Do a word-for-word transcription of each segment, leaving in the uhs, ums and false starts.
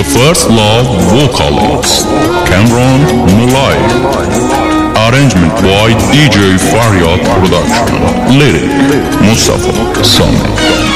First Love vocalist Cameron Mulay. Arrangement by D J Faryad Production. Lyric Mustafa Sami.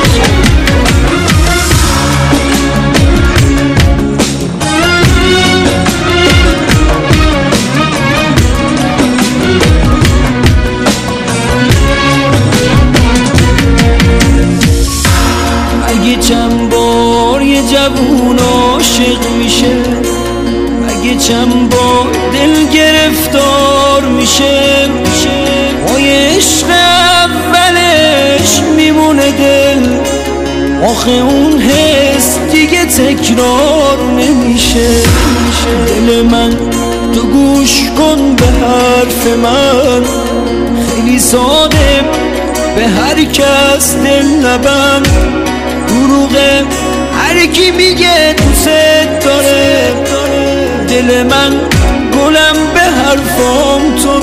چند بار یه جوون عاشق میشه، اگه چند بار دل گرفتار میشه، پای عشق اولش میمونه دل، آخه اون حس دیگه تکرار نمیشه. دل من تو گوش کن به حرف من، خیلی ساده به هر کس دل نبند، دروغه هر کی میگه دوست داره، دل من گلم به حرفام تو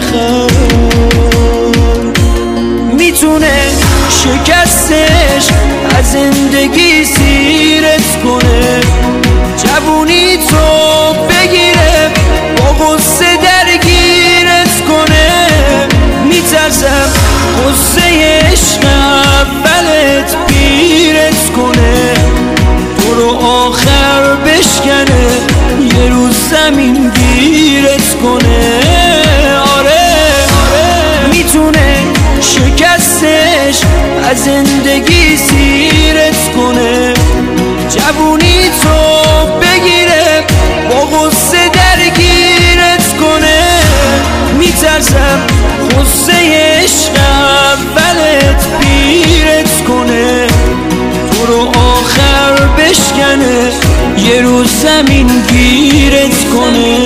نخند. میتونه شکستش از زندگی سیرت کنه، جوونی تو بگیره با غصه درگیرت کنه. میترسم غصه عشق اولت پیرت کنه، تو رو آخر بشکنه، یه روز زمین گیرت کنه. آره آره میتونه شکستش از زندگی سیرت کنه، جوونی تو بگیره با غصه درگیرت کنه. میترسم غصه عشق اولت پیرت کنه، تو رو آخر بشکنه، یه روز زمین گیرت کنه.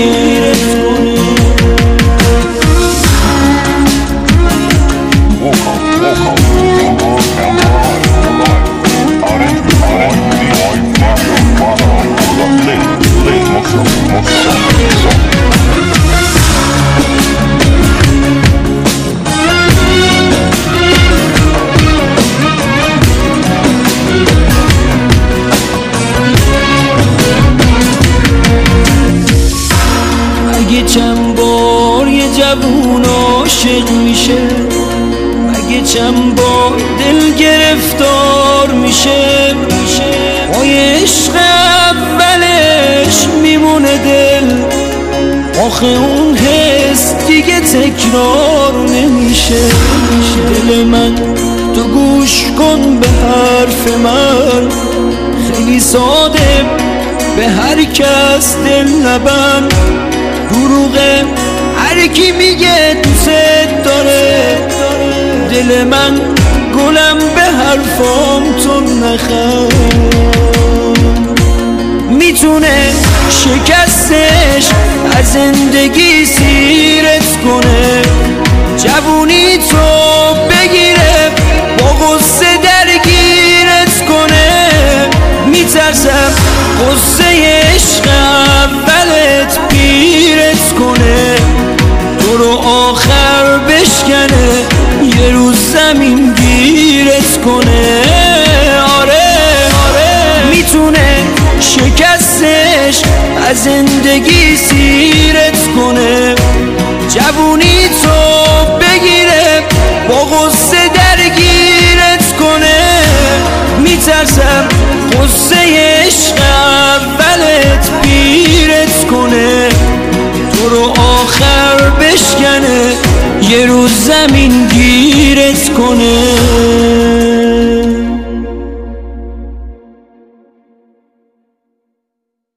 اگه چند بار یه جوون عاشق میشه، اگه چند بار دل گرفتار میشه، پای عشق اولش میمونه دل، آخه اون حس دیگه تکرار نمیشه. دل من تو گوش کن به حرف من، خیلی ساده به هر کس دل نبند، دروغه هر کی میگه دوست داره، دل من گلم به حرفام تو نخند. میتونه شکستش از زندگی سیرت کنه، جوونی تو بگیره با غصه درگیرت کنه. میترسم غصه عشق اولت پیرت کنه، تو رو آخر بشکنه، یه روز زمین گیرت کنه. آره آره میتونه شکستش از زندگی سیرت کنه، جوونی تو بگیره با غصه درگیرت کنه. میترسم غصه عشق اولت پیرت کنه، تو رو آخر بشکنه، یه روز زمین گیرت کنه.